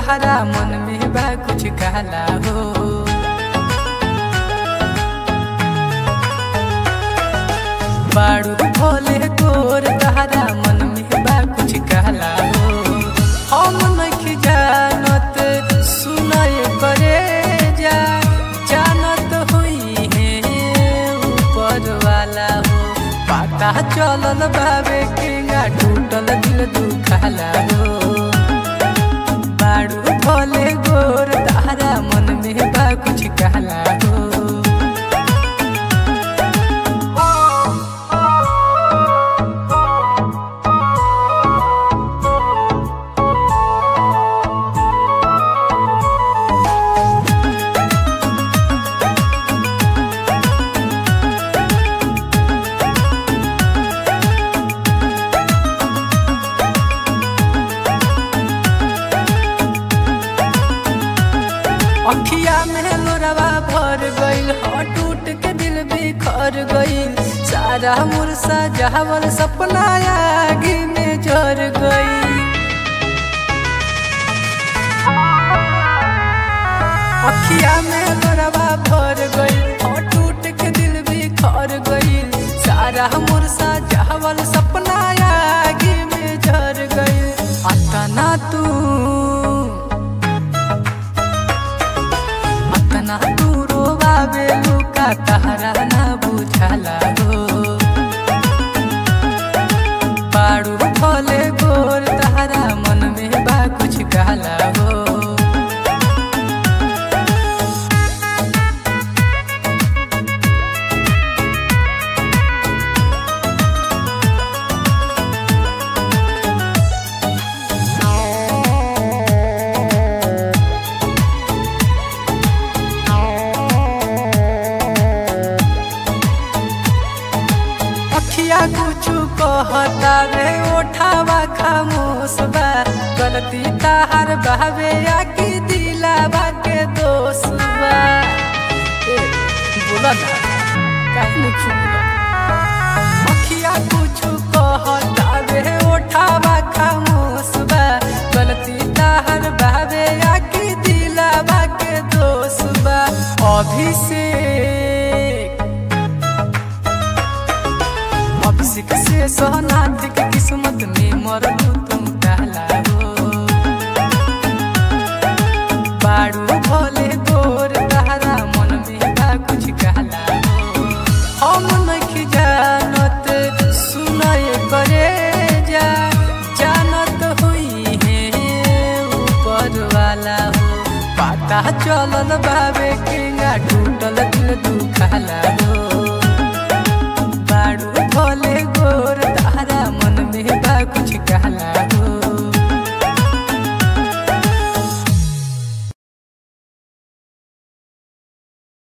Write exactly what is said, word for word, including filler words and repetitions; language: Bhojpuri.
तहरा मन में बा कुछ कहला हो। बाड़ू भोले गोर तहरा मन में बा कुछ कहला हो। हम नहीं जानत सुनाए करे जा जानत हुई है ऊपर वाला हो। पता चलल बाबे केंगा टूटल दिल दुखला हो। बाड़ू भोले गोर तहरा मन में बा कुछ कहला हो। अखिया में लोरवा भर गईल हो टूट के दिल बिखर गईल। सारा मुरसा जहावल सपना आगे में जर गई। अखिया में लोरवा भर गईल हो टूट के दिल बिखर गईल। सारा मुरसा जहावल सपना आगे में जर गई। अतना तू ना तू रोवावे लुका तहरा ना बुझाला हो। बाड़ू भोले गोर तहरा मन में बा कुछ कहला हो। अखिया कुछ कहता रे ओठावा खामोश बा। गलती ताहर बहवे आकी दिलावा के दोष बा। बोला ना काहे नहीं छुपला। अखिया कुछ कहता रे ओठावा खामोश बा। गलती ताहर बहवे आकी दिलावा के दोष बा। अभिषेक अभिषेक से सोहनाथ के किस्मत में मरलू तुम कहला हो। बाड़ू भोले गोर तहरा मन में बा कुछ कहला हो। हम नहीं जानत सुनाए करे जा जानत हुई है ऊपर वाला हो। पता चलल बाबे केंगा टूटल दिल दुखला।